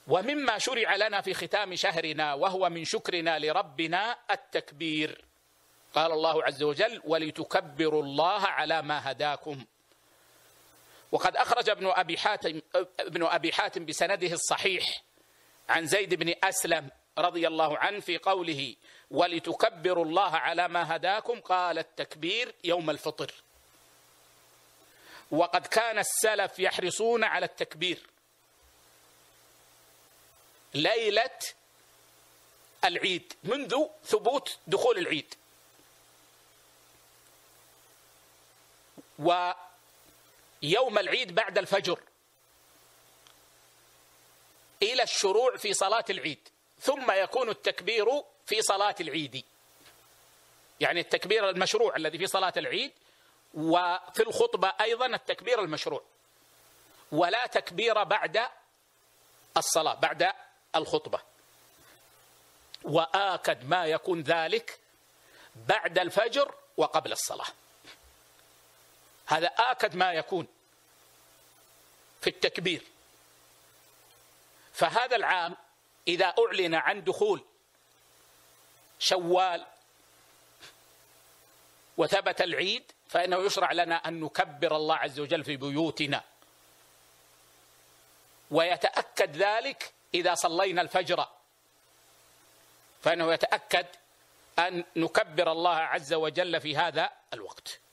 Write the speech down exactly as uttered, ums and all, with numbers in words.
ومما شرع لنا في ختام شهرنا وهو من شكرنا لربنا التكبير. قال الله عز وجل: ولتكبروا الله على ما هداكم. وقد أخرج ابن أبي حاتم ابن أبي حاتم بسنده الصحيح عن زيد بن أسلم رضي الله عنه في قوله: ولتكبروا الله على ما هداكم، قال: التكبير يوم الفطر. وقد كان السلف يحرصون على التكبير ليلة العيد منذ ثبوت دخول العيد، ويوم العيد بعد الفجر إلى الشروع في صلاة العيد، ثم يكون التكبير في صلاة العيد، يعني التكبير المشروع الذي في صلاة العيد، وفي الخطبة أيضا التكبير المشروع، ولا تكبير بعد الصلاة بعد الخطبة. وآكد ما يكون ذلك بعد الفجر وقبل الصلاة، هذا آكد ما يكون في التكبير. فهذا العام إذا أعلن عن دخول شوال وثبت العيد فإنه يشرع لنا أن نكبر الله عز وجل في بيوتنا، ويتأكد ذلك إذا صلينا الفجر، فإنه يتأكد أن نكبر الله عز وجل في هذا الوقت.